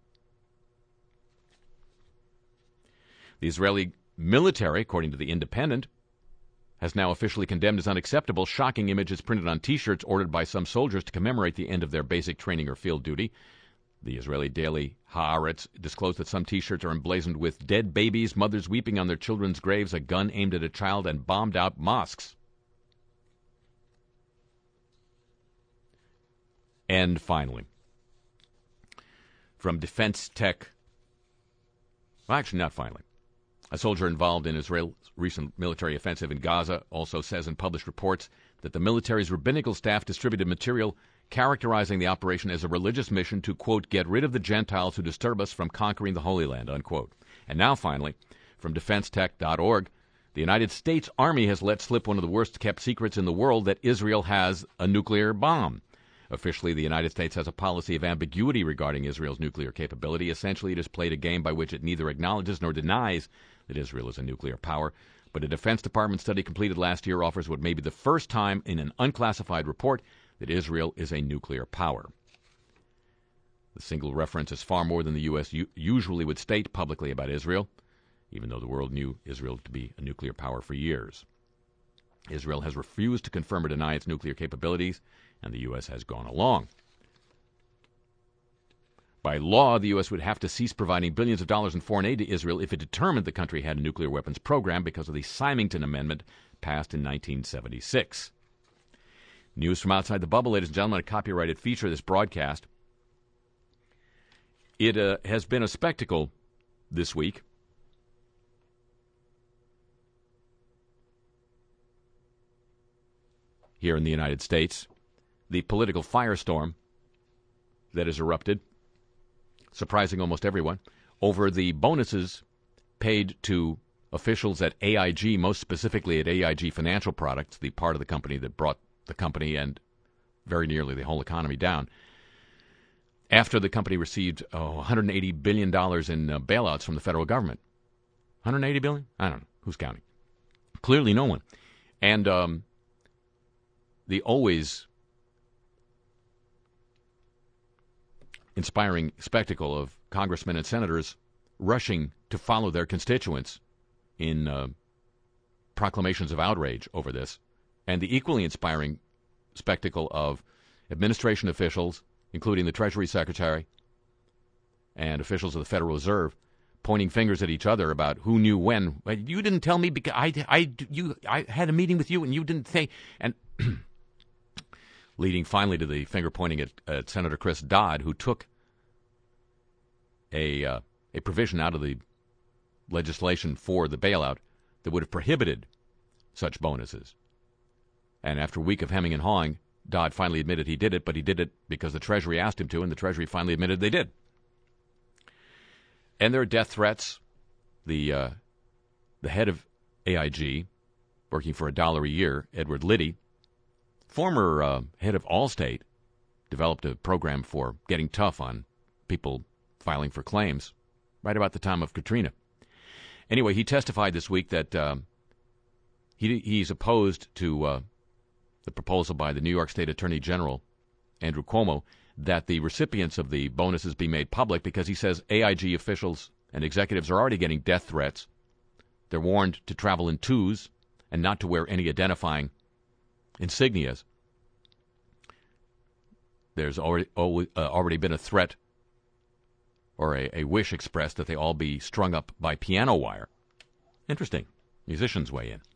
The Israeli military, according to The Independent, has now officially condemned as unacceptable shocking images printed on T-shirts ordered by some soldiers to commemorate the end of their basic training or field duty. The Israeli daily Haaretz disclosed that some T-shirts are emblazoned with dead babies, mothers weeping on their children's graves, a gun aimed at a child, and bombed-out mosques. And finally, from Defense Tech, well, actually not finally, a soldier involved in Israel's recent military offensive in Gaza also says in published reports that the military's rabbinical staff distributed material characterizing the operation as a religious mission to, quote, get rid of the Gentiles who disturb us from conquering the Holy Land, unquote. And now, finally, from defense tech dot org, the United States Army has let slip one of the worst-kept secrets in the world, that Israel has a nuclear bomb. Officially, the United States has a policy of ambiguity regarding Israel's nuclear capability. Essentially, it has played a game by which it neither acknowledges nor denies that Israel is a nuclear power. But a Defense Department study completed last year offers what may be the first time in an unclassified report that Israel is a nuclear power. The single reference is far more than the U S u- usually would state publicly about Israel, even though the world knew Israel to be a nuclear power for years. Israel has refused to confirm or deny its nuclear capabilities, and the U S has gone along. By law, the U S would have to cease providing billions of dollars in foreign aid to Israel if it determined the country had a nuclear weapons program because of the Symington Amendment passed in nineteen seventy-six. News from outside the bubble, ladies and gentlemen, a copyrighted feature of this broadcast. It uh, has been a spectacle this week. Here in the United States, the political firestorm that has erupted, surprising almost everyone, over the bonuses paid to officials at A I G, most specifically at A I G Financial Products, the part of the company that brought the company and very nearly the whole economy down, after the company received oh, one hundred eighty billion dollars in uh, bailouts from the federal government. one hundred eighty billion dollars? I don't know. Who's counting? Clearly no one. And um, the always inspiring spectacle of congressmen and senators rushing to follow their constituents in uh, proclamations of outrage over this, and the equally inspiring spectacle of administration officials, including the Treasury Secretary and officials of the Federal Reserve, pointing fingers at each other about who knew when. You didn't tell me because I, I, you, I had a meeting with you and you didn't say. And leading finally to the finger pointing at, at Senator Chris Dodd, who took a uh, a provision out of the legislation for the bailout that would have prohibited such bonuses. And after a week of hemming and hawing, Dodd finally admitted he did it, but he did it because the Treasury asked him to, and the Treasury finally admitted they did. And there are death threats. The uh, the head of A I G, working for a dollar a year, Edward Liddy, former uh, head of Allstate, developed a program for getting tough on people filing for claims right about the time of Katrina. Anyway, he testified this week that um, he he's opposed to uh, the proposal by the New York State Attorney General, Andrew Cuomo, that the recipients of the bonuses be made public because he says A I G officials and executives are already getting death threats. They're warned to travel in twos and not to wear any identifying insignias. there's already uh, already been a threat or a, a wish expressed that they all be strung up by piano wire. Interesting. Musicians weigh in.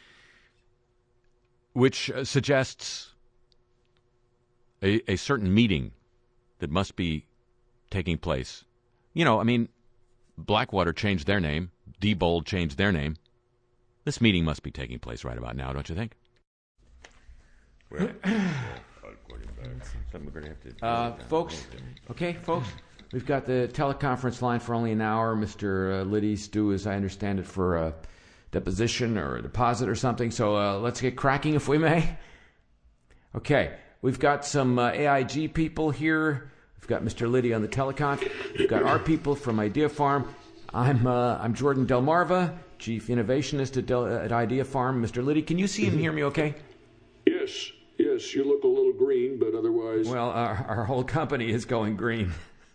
Which uh, suggests a, a certain meeting that must be taking place. You know, I mean, Blackwater changed their name. Diebold changed their name. This meeting must be taking place right about now, don't you think? Well, something we're going to have to... Uh, folks, okay, folks, we've got the teleconference line for only an hour. Mister Uh, Liddy's due, as I understand it, for a deposition or a deposit or something. So uh, let's get cracking, if we may. Okay, we've got some uh, A I G people here. We've got Mister Liddy on the telecon. We've got our people from Idea Farm. I'm uh, I'm Jordan Delmarva, Chief Innovationist at, Del- at Idea Farm. Mister Liddy, can you see and hear me okay? Yes, yes, you look a little green, but otherwise... Well, our, our whole company is going green.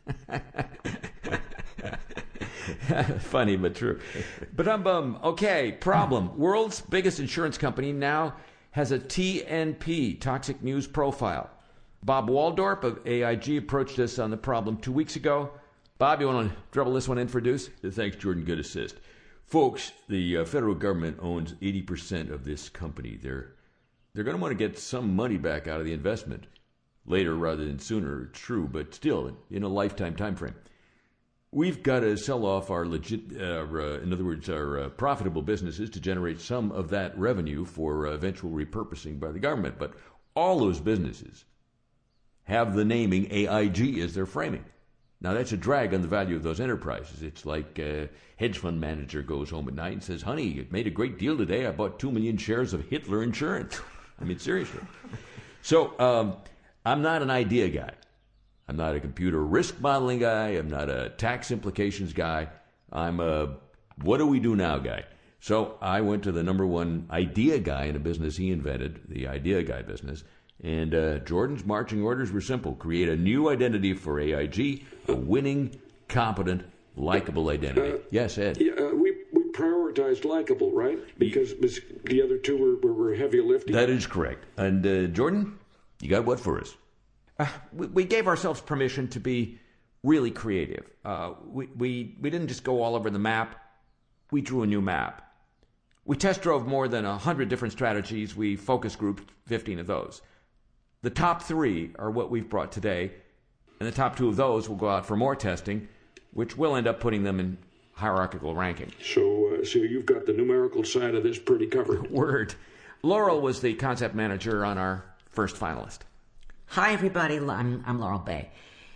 Funny, but true. But um, um, okay, problem. World's biggest insurance company now has a T N P, Toxic News Profile. Bob Waldorp of A I G approached us on the problem two weeks ago. Bob, you want to dribble this one in for Deuce? Thanks, Jordan. Good assist. Folks, the uh, federal government owns eighty percent of this company. They're, they're going to want to get some money back out of the investment. Later rather than sooner, it's true, but still, in a lifetime time frame. We've got to sell off our legit, uh, uh, in other words, our uh, profitable businesses to generate some of that revenue for uh, eventual repurposing by the government. But all those businesses have the naming A I G as their framing. Now, that's a drag on the value of those enterprises. It's like a hedge fund manager goes home at night and says, honey, you made a great deal today. I bought two million shares of Hitler Insurance. I mean, seriously. So um, I'm not an idea guy. I'm not a computer risk modeling guy. I'm not a tax implications guy. I'm a what do we do now guy. So I went to the number one idea guy in a business he invented, the idea guy business. And uh, Jordan's marching orders were simple. Create a new identity for A I G, a winning, competent, likable identity. Uh, yes, Ed? Yeah, uh, we, we prioritized likable, right? Because the other two were, were, were heavy lifting. That is correct. And uh, Jordan, you got what for us? Uh, we, we gave ourselves permission to be really creative. Uh, we, we, we didn't just go all over the map. We drew a new map. We test drove more than one hundred different strategies. We focus grouped fifteen of those. The top three are what we've brought today, and the top two of those will go out for more testing, which will end up putting them in hierarchical ranking. So, uh, so you've got the numerical side of this pretty covered. Word. Laurel was the concept manager on our first finalist. Hi, everybody. I'm, I'm Laurel Bay.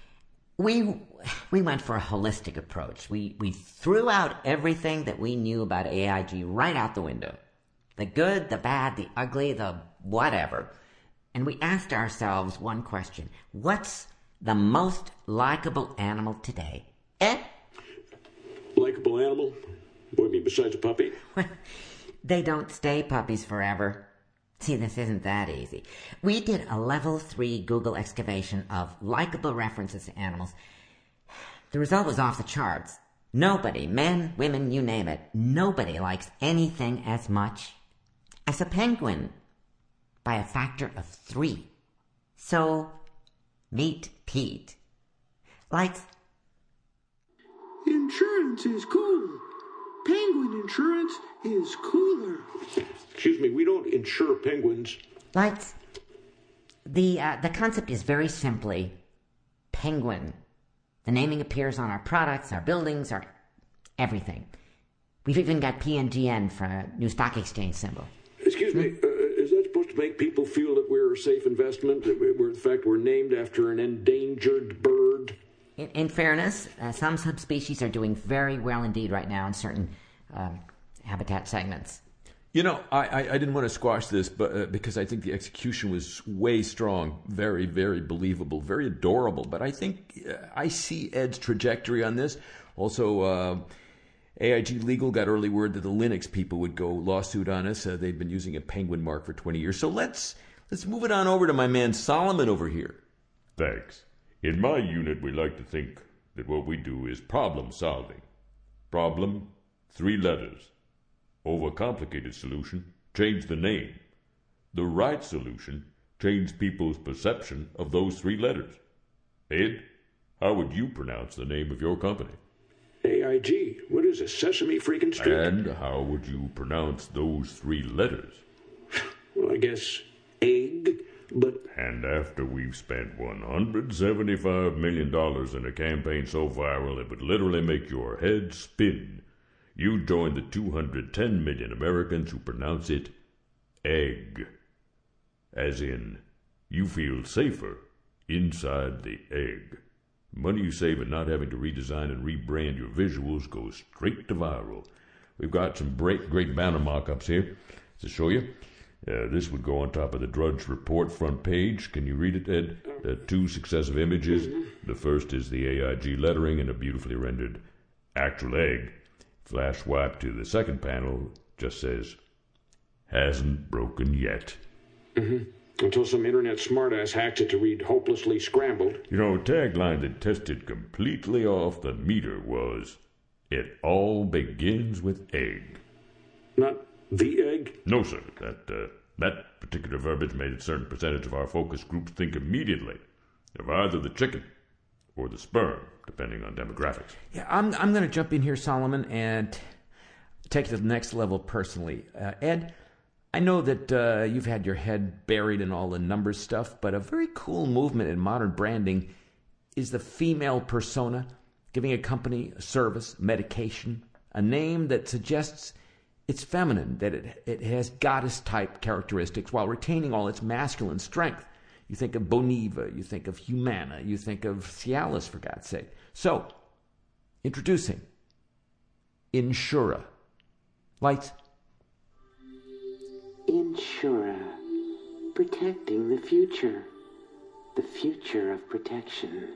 We we went for a holistic approach. We we threw out everything that we knew about A I G right out the window. The good, the bad, the ugly, the whatever. And we asked ourselves one question. What's the most likable animal today? Eh? Likable animal? What do you mean, besides a puppy? They don't stay puppies forever. See, this isn't that easy. We did a level three Google excavation of likable references to animals. The result was off the charts. Nobody, men, women, you name it, nobody likes anything as much as a penguin. By a factor of three. So, meet Pete. Likes... Insurance is cool. Penguin insurance is cooler. Excuse me, we don't insure penguins. Likes... The, uh, the concept is very simply penguin. The naming appears on our products, our buildings, our everything. We've even got P N G N for a new stock exchange symbol. Excuse me, uh, is that supposed to make people feel that we're a safe investment? That we're, in fact, we're named after an endangered bird? In, in fairness, uh, some subspecies are doing very well indeed right now in certain um, habitat segments. You know, I, I, I didn't want to squash this, but uh, because I think the execution was way strong, very, very believable, very adorable. But I think uh, I see Ed's trajectory on this. Also, uh, A I G Legal got early word that the Linux people would go lawsuit on us. Uh, they've been using a penguin mark for twenty years. So let's let's move it on over to my man Solomon over here. Thanks. In my unit, we like to think that what we do is problem solving. Problem, three letters. Overcomplicated solution, change the name. The right solution, change people's perception of those three letters. Ed, how would you pronounce the name of your company? A I G. What is this, Sesame freaking Street? And how would you pronounce those three letters? Well, I guess egg, but... And after we've spent one hundred seventy-five million dollars in a campaign so viral it would literally make your head spin, you join the two hundred ten million Americans who pronounce it egg. As in, you feel safer inside the egg. Money you save in not having to redesign and rebrand your visuals goes straight to viral. We've got some great, great banner mock-ups here to show you. Uh, this would go on top of the Drudge Report front page. Can you read it, Ed? Uh, two successive images. The first is the A I G lettering and a beautifully rendered actual egg. Flash wipe to the second panel just says, hasn't broken yet. Mm-hmm. Until some internet smartass hacks it to read hopelessly scrambled. You know, a tagline that tested completely off the meter was, it all begins with egg. Not the egg? No, sir. That, uh, that particular verbiage made a certain percentage of our focus groups think immediately of either the chicken or the sperm, depending on demographics. Yeah, I'm, I'm going to jump in here, Solomon, and take it to the next level personally. Uh, Ed, I know that uh, you've had your head buried in all the numbers stuff, but a very cool movement in modern branding is the female persona, giving a company, a service, medication, a name that suggests it's feminine, that it, it has goddess-type characteristics while retaining all its masculine strength. You think of Boniva, you think of Humana, you think of Cialis, for God's sake. So, introducing Insura. Lights. Insura. Protecting the future. The future of protection.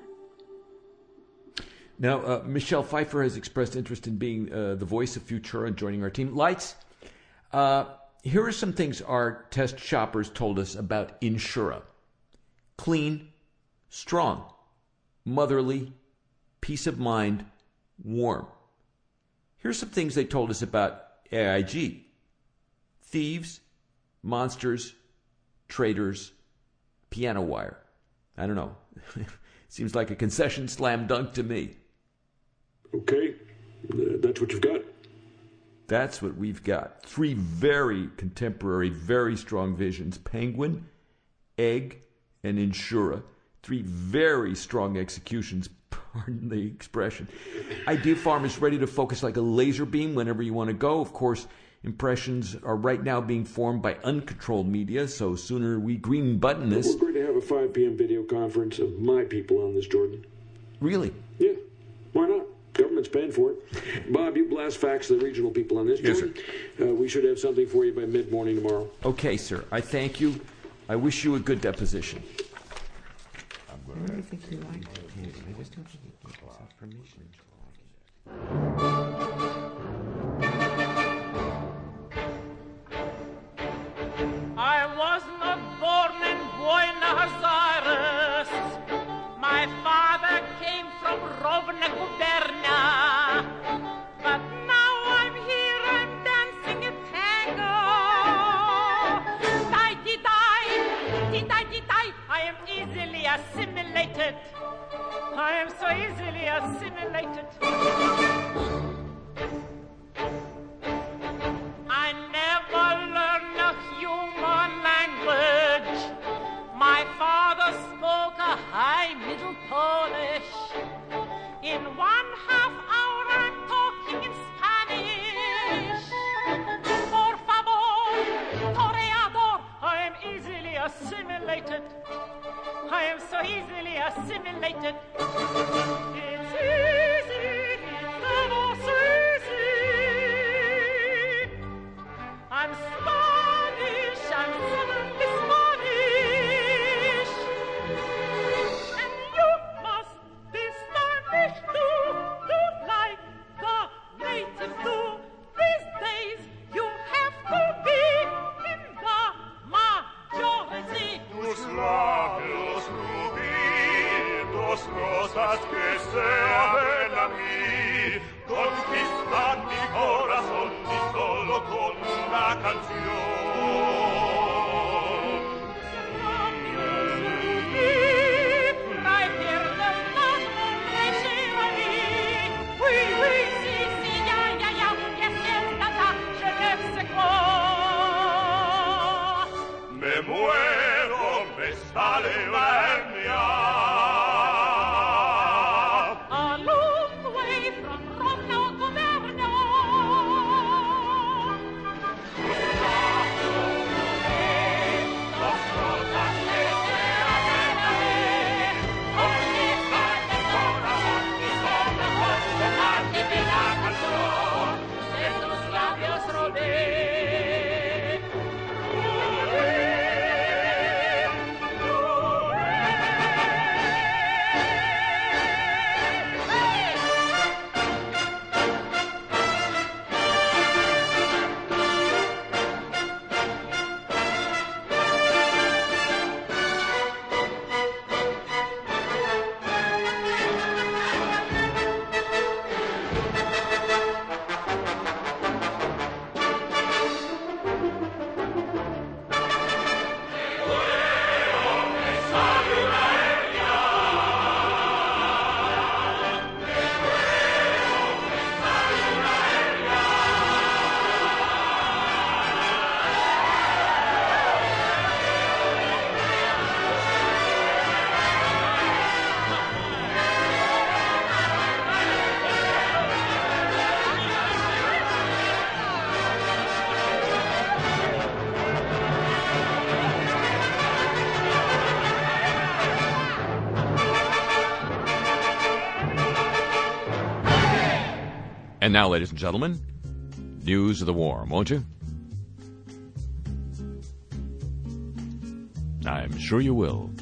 Now, uh, Michelle Pfeiffer has expressed interest in being uh, the voice of Futura and joining our team. Lights. Uh, here are some things our test shoppers told us about Insura. Clean, strong, motherly, peace of mind, warm. Here's some things they told us about A I G. Thieves, monsters, traitors, piano wire. I don't know. Seems like a concession slam dunk to me. Okay, uh, that's what you've got. That's what we've got. Three very contemporary, very strong visions. Penguin, Egg, and Insura. Three very strong executions, pardon the expression. Idea Farm is ready to focus like a laser beam whenever you want to go. Of course, impressions are right now being formed by uncontrolled media, so sooner we green button this. We're going to have a five p.m. video conference of my people on this, Jordan. Really? Yeah. Why not? Government's paying for it. Bob, you blast facts to the regional people on this. Yes, Jordan. sir. Uh, we should have something for you by mid-morning tomorrow. Okay, sir. I thank you. I wish you a good deposition. I really think he liked it. I just don't think he gave himself permission to like it. I was not born in Buenos Aires. My father came from Rovna Gubernia. But now I'm here, I'm dancing a tango. Die-di-die, di-die-di-die. I am easily assimilated. I am so easily assimilated. I never learned a human language. My father spoke a high Middle Polish. In one half hour I'm talking in Spanish. Por favor, toreador, I am easily assimilated. I am so easily assimilated. It's easy, it's never so easy. I'm Spanish, I'm suddenly Spanish. And you must be Spanish too, to like the native do. These days you have to be in the majority. Tus labios rubí, dos rosas que se abren a mí, conquistan mi corazón y solo con una canción. A long way from Rome now to Verno. And now, ladies and gentlemen, news of the war, won't you? I'm sure you will.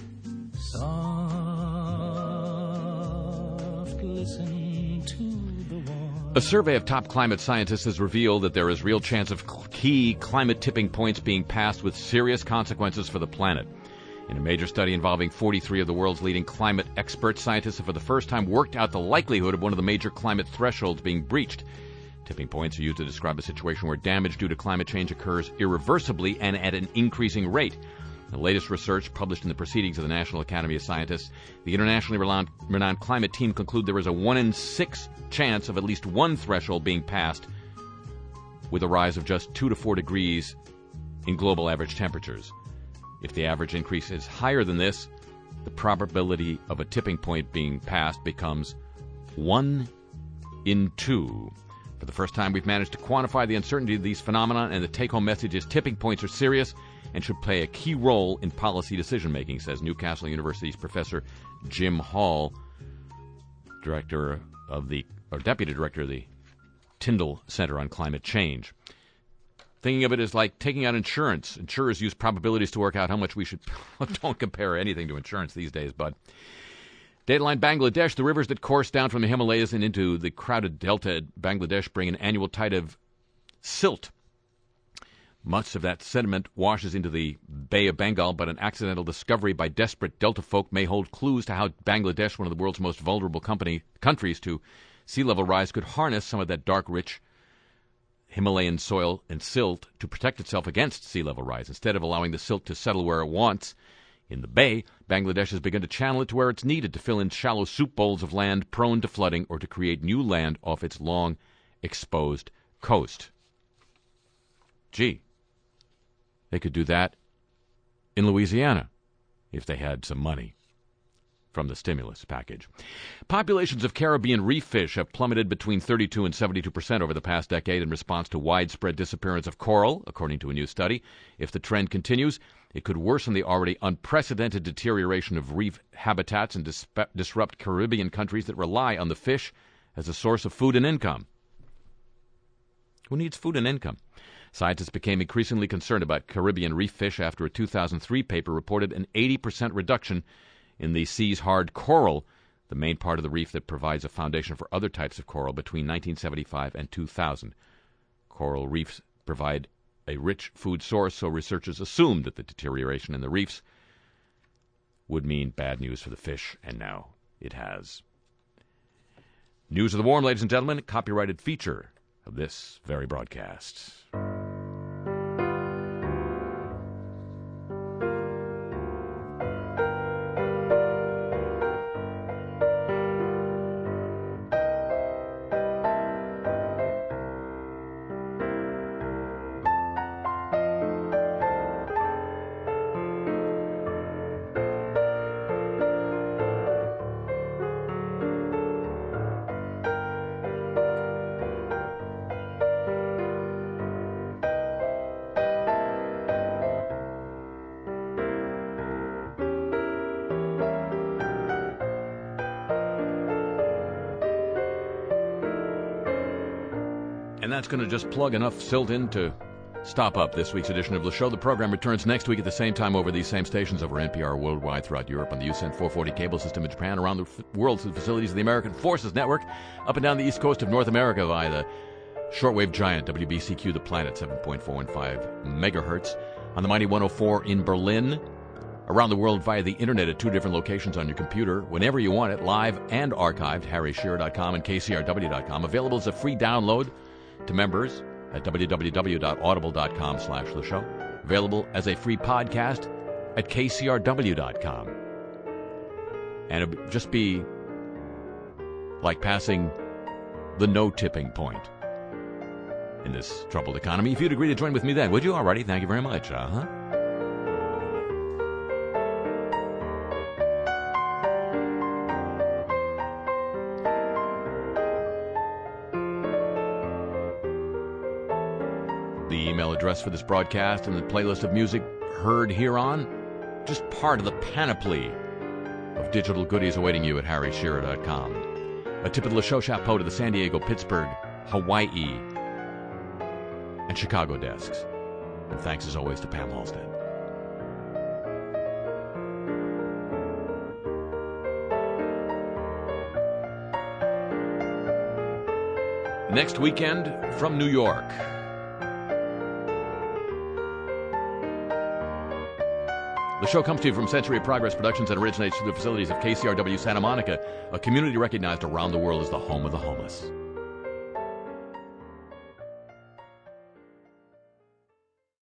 Soft, listen to the war. A survey of top climate scientists has revealed that there is real chance of key climate tipping points being passed with serious consequences for the planet. In a major study involving forty-three of the world's leading climate experts, scientists have for the first time worked out the likelihood of one of the major climate thresholds being breached. Tipping points are used to describe a situation where damage due to climate change occurs irreversibly and at an increasing rate. The latest research published in the Proceedings of the National Academy of Scientists, the internationally renowned, renowned climate team conclude there is a one in six chance of at least one threshold being passed with a rise of just two to four degrees in global average temperatures. If the average increase is higher than this, the probability of a tipping point being passed becomes one in two. For the first time, we've managed to quantify the uncertainty of these phenomena, and the take-home message is tipping points are serious and should play a key role in policy decision-making, says Newcastle University's Professor Jim Hall, director of the, or deputy director of the Tyndall Center on Climate Change. Thinking of it as like taking out insurance. Insurers use probabilities to work out how much we should... Don't compare anything to insurance these days, bud. Dateline Bangladesh. The rivers that course down from the Himalayas and into the crowded delta at Bangladesh bring an annual tide of silt. Much of that sediment washes into the Bay of Bengal, but an accidental discovery by desperate delta folk may hold clues to how Bangladesh, one of the world's most vulnerable company, countries to sea level rise, could harness some of that dark, rich Himalayan soil and silt to protect itself against sea level rise. Instead of allowing the silt to settle where it wants in the bay, Bangladesh has begun to channel it to where it's needed to fill in shallow soup bowls of land prone to flooding or to create new land off its long, exposed coast. Gee, they could do that in Louisiana if they had some money from the stimulus package. Populations of Caribbean reef fish have plummeted between thirty-two and seventy-two percent over the past decade in response to widespread disappearance of coral, according to a new study. If the trend continues, it could worsen the already unprecedented deterioration of reef habitats and dis- disrupt Caribbean countries that rely on the fish as a source of food and income. Who needs food and income? Scientists became increasingly concerned about Caribbean reef fish after a two thousand three paper reported an eighty percent reduction in the sea's hard coral, the main part of the reef that provides a foundation for other types of coral, between nineteen seventy-five and two thousand. Coral reefs provide a rich food source, so researchers assumed that the deterioration in the reefs would mean bad news for the fish, and now it has. News of the Warm, ladies and gentlemen, copyrighted feature of this very broadcast. And that's going to just plug enough silt in to stop up this week's edition of the show. The program returns next week at the same time over these same stations over N P R worldwide throughout Europe on the U S N four forty cable system in Japan, around the f- world through the facilities of the American Forces Network, up and down the east coast of North America via the shortwave giant W B C Q The Planet, seven point four one five megahertz, on the mighty one oh four in Berlin, around the world via the internet at two different locations on your computer, whenever you want it, live and archived, harry shearer dot com and K C R W dot com. Available as a free download to members at w w w dot audible dot com slash the show. Available as a free podcast at K C R W dot com. And it would just be like passing the no-tipping point in this troubled economy. If you'd agree to join with me then, would you? Alrighty, thank you very much. Uh-huh. The email address for this broadcast and the playlist of music heard hereon, just part of the panoply of digital goodies awaiting you at harry shearer dot com. A tip of the show chapeau to the San Diego, Pittsburgh, Hawaii, and Chicago desks. And thanks as always to Pam Halstead. Next weekend from New York. The show comes to you from Century of Progress Productions and originates through the facilities of K C R W Santa Monica, a community recognized around the world as the home of the homeless.